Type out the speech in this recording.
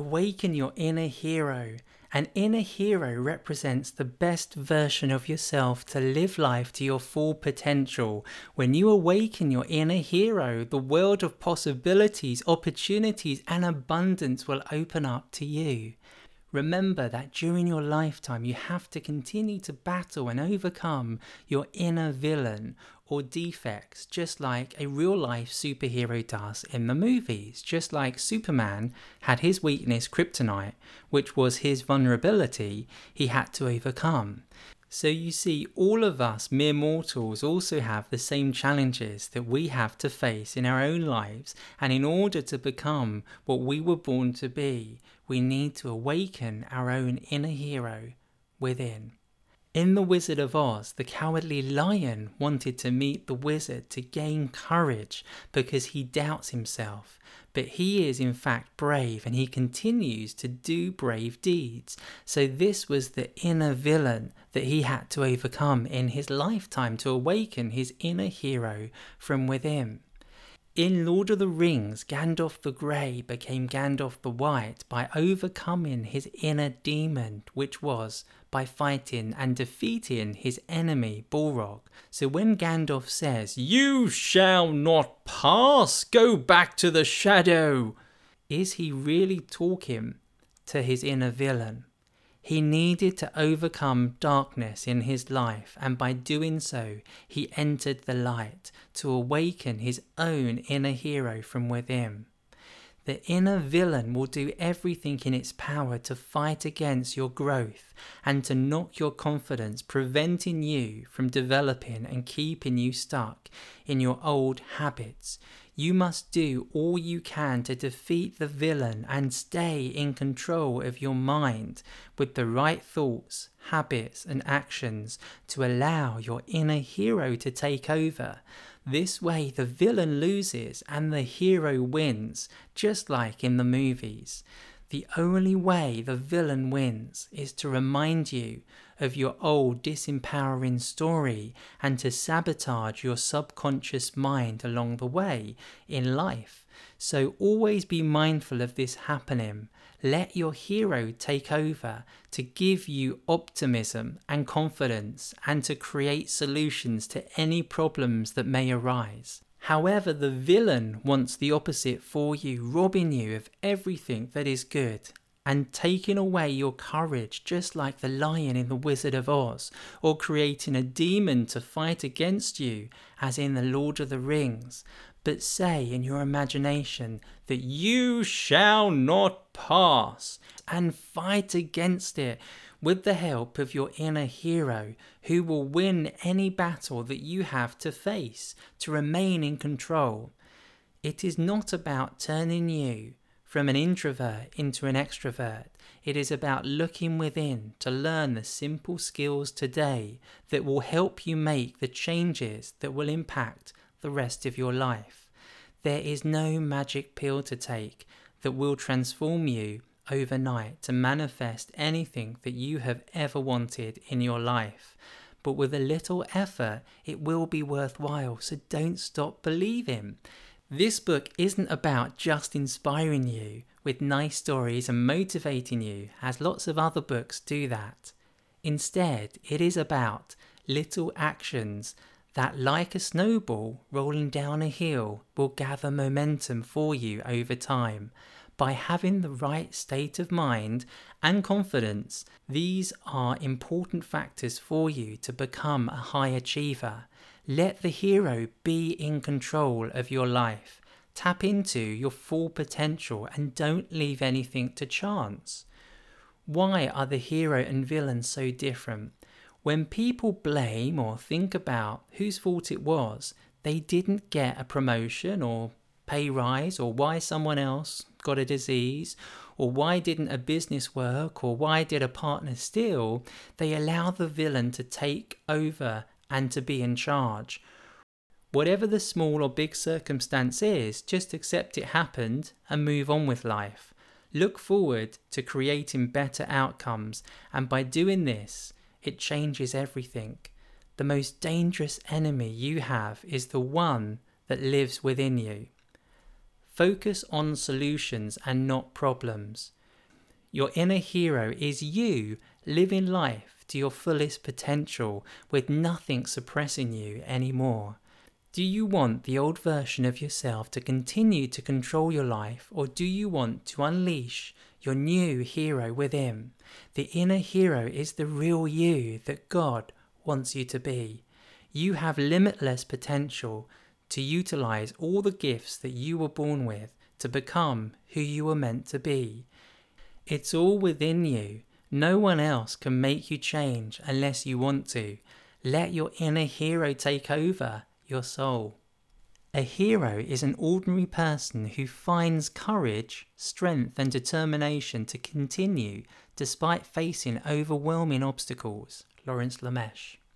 Awaken your inner hero. An inner hero represents the best version of yourself to live life to your full potential. When you awaken your inner hero, the world of possibilities, opportunities, and abundance will open up to you. Remember that during your lifetime you have to continue to battle and overcome your inner villain or defects, just like a real life superhero does in the movies. Just like Superman had his weakness, kryptonite, which was his vulnerability, he had to overcome. So you see, all of us mere mortals also have the same challenges that we have to face in our own lives, and in order to become what we were born to be, we need to awaken our own inner hero within. In The Wizard of Oz, the cowardly lion wanted to meet the wizard to gain courage because he doubts himself. But he is in fact brave, and he continues to do brave deeds. So this was the inner villain that he had to overcome in his lifetime to awaken his inner hero from within. In Lord of the Rings, Gandalf the Grey became Gandalf the White by overcoming his inner demon, which was by fighting and defeating his enemy Balrog. So when Gandalf says, "You shall not pass, go back to the shadow," is he really talking to his inner villain? He needed to overcome darkness in his life, and by doing so, he entered the light to awaken his own inner hero from within. The inner villain will do everything in its power to fight against your growth and to knock your confidence, preventing you from developing and keeping you stuck in your old habits. You must do all you can to defeat the villain and stay in control of your mind with the right thoughts, habits, and actions to allow your inner hero to take over. This way the villain loses and the hero wins, just like in the movies. The only way the villain wins is to remind you of your old disempowering story and to sabotage your subconscious mind along the way in life. So always be mindful of this happening. Let your hero take over to give you optimism and confidence and to create solutions to any problems that may arise. However, the villain wants the opposite for you, robbing you of everything that is good and taking away your courage, just like the lion in The Wizard of Oz, or creating a demon to fight against you, as in The Lord of the Rings. But say in your imagination that you shall not pass and fight against it with the help of your inner hero, who will win any battle that you have to face to remain in control. It is not about turning you from an introvert into an extrovert. It is about looking within to learn the simple skills today that will help you make the changes that will impact the rest of your life. There is no magic pill to take that will transform you overnight to manifest anything that you have ever wanted in your life. But with a little effort, it will be worthwhile, so don't stop believing. This book isn't about just inspiring you with nice stories and motivating you, as lots of other books do that. Instead, it is about little actions that, like a snowball rolling down a hill, will gather momentum for you over time. By having the right state of mind and confidence, these are important factors for you to become a high achiever. Let the hero be in control of your life. Tap into your full potential and don't leave anything to chance. Why are the hero and villain so different? When people blame or think about whose fault it was, they didn't get a promotion or pay rise, or why someone else got a disease, or why didn't a business work, or why did a partner steal, they allow the villain to take over and to be in charge. Whatever the small or big circumstance is, just accept it happened and move on with life. Look forward to creating better outcomes, and by doing this, it changes everything. The most dangerous enemy you have is the one that lives within you. Focus on solutions and not problems. Your inner hero is you living life to your fullest potential with nothing suppressing you anymore. Do you want the old version of yourself to continue to control your life, or do you want to unleash your new hero within? The inner hero is the real you that God wants you to be. You have limitless potential to utilize all the gifts that you were born with to become who you were meant to be. It's all within you. No one else can make you change unless you want to. Let your inner hero take over your soul. A hero is an ordinary person who finds courage, strength and determination to continue despite facing overwhelming obstacles. Lawrence LeMaitre.